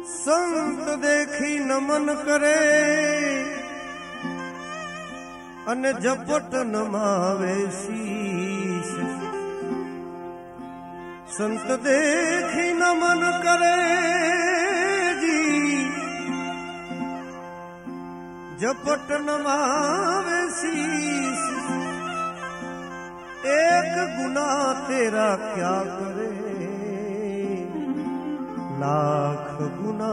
संत देखी नमन करे अने झपट नमावे शीश। संत देखी नमन करे जी झपट नमावे शीश। एक गुना तेरा क्या करे लाख गुना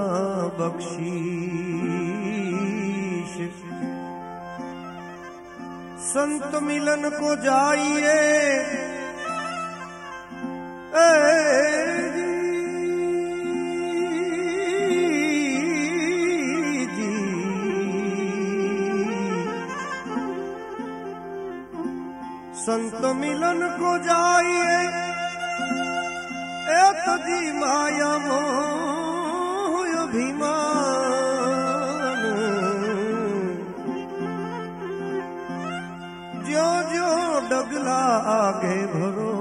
बख्शीश। संत मिलन को जाइए जी, संत मिलन को जाइए एक जी माया मोह अभिमान। जो जो डगला आगे भरो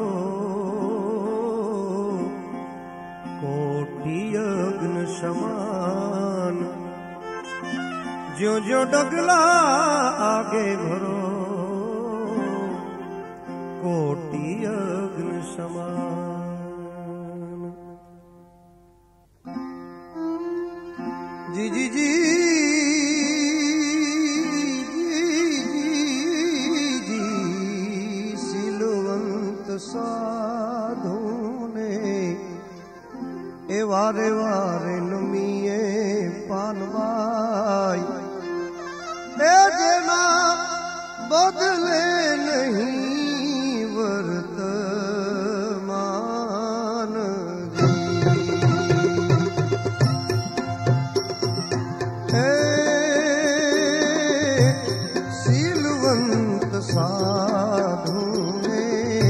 कोटि अग्नि समान। जो जो डगला आगे भरो कोटि अग्नि समान। जी जी जी जी सिलवंत साधु ने ए वारे वारे नमिए पानवाई। ए जना बदले नहीं वर्तमान जी। सिलवंत साधु ने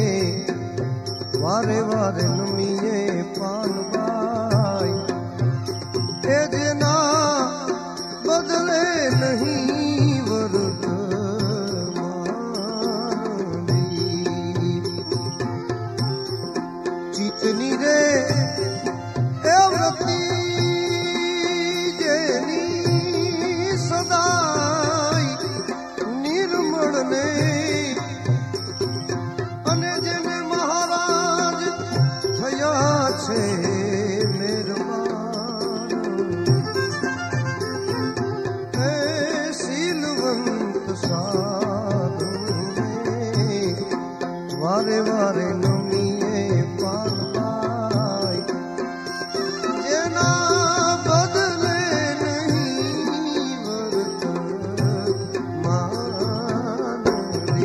वारे वारे नमिए पानवाई। ए जना बदले नहीं वर्तमान जी। चितनी रे ए व्रती जेनी सदाई निर्मल ने अने जेने महाराज थया छे मेहरबान। हे सिलवंत साधु ने वारे वारे नमिए पानवाई। जेना बदले नहीं वर्तमान री।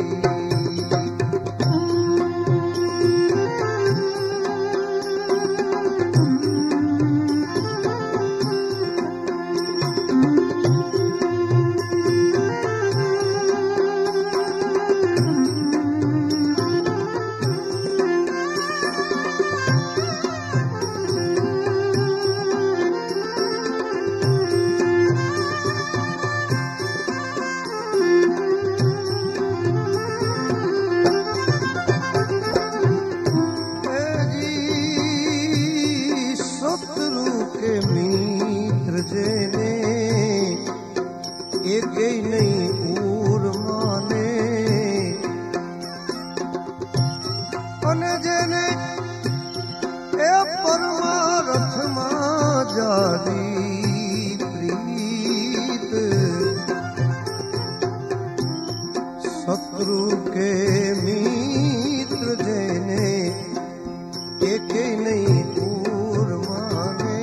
शत्रु के मित्र जेने एक नहीं दूर माने।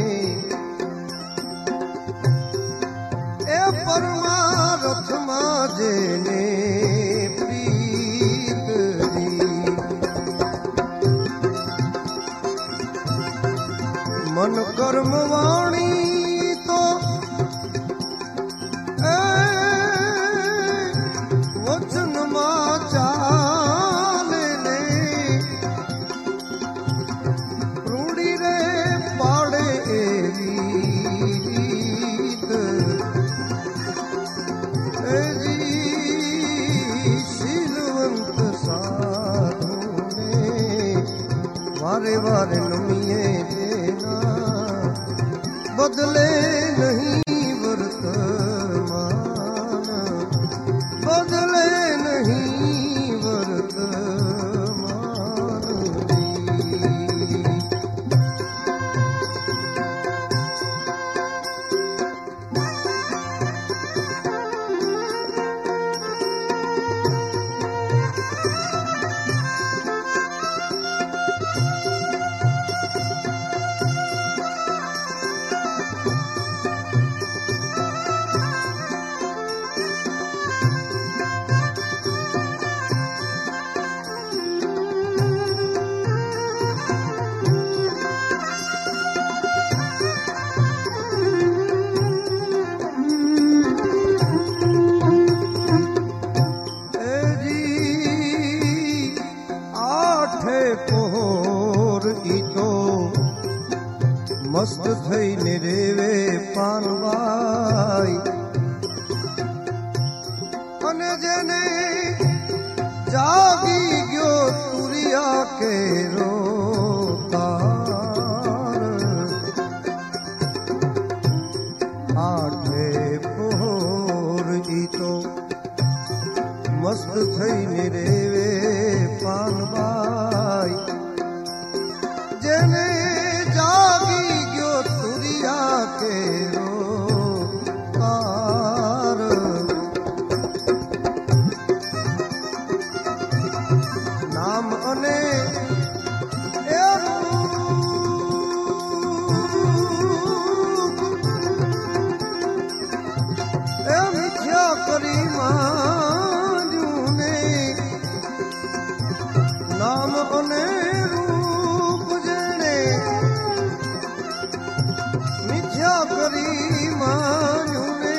ए परमारथ मां जेने प्रीत दी। मन कर्म वाणी तो वचन मां चाले ने। रूढ़ी रे पाड़े एवी रीत। जी सिलवंत साधु ने वारे वारे नमिए देना बदले नहीं वर्तमान, बदले नहीं वर्तमान मस्त थईने रेवे पानवाई अने जेने जागी गयो तुरिया के रोतार आठे पोर ई तो मस्त थईने रेवे पानवाई जेने जागी नाम अने मिथ्या करी मान्यू ने नाम अने रूप जेने मिथ्या करी मान्यू ने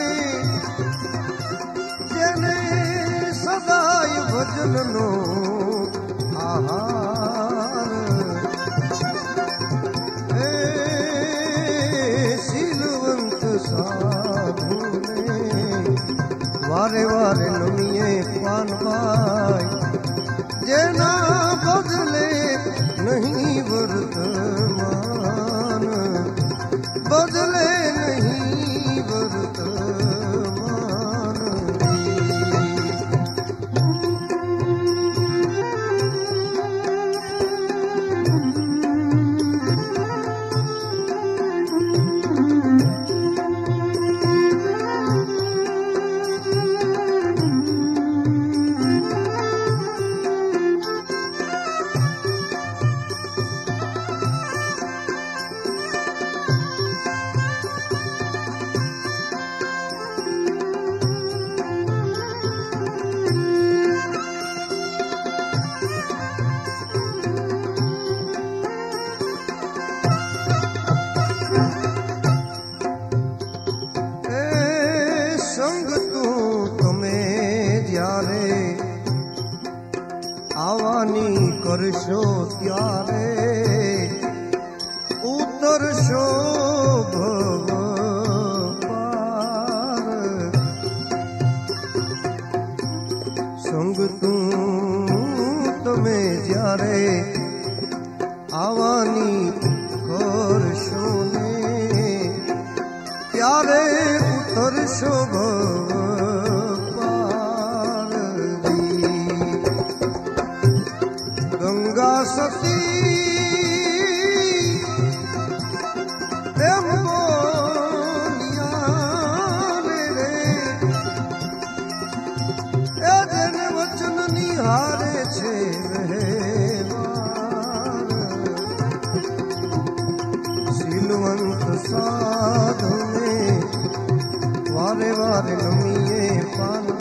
जेने सदाई भजन नो शीलवंत साधु ने वारे वारे नमिये पान पाई जेना बदले नहीं वर्तमान, बदले नहीं वर्तमान आवानी करशो त्यारे उतरशो भव पार संग तू तमे ज्यारे आवानी करशो ने त्यारे उतरशो भव गंगा सती एम बोलिया रे ए जन वचन निहारे छे शीलवंत साधु ने वारे वारे नमिये पान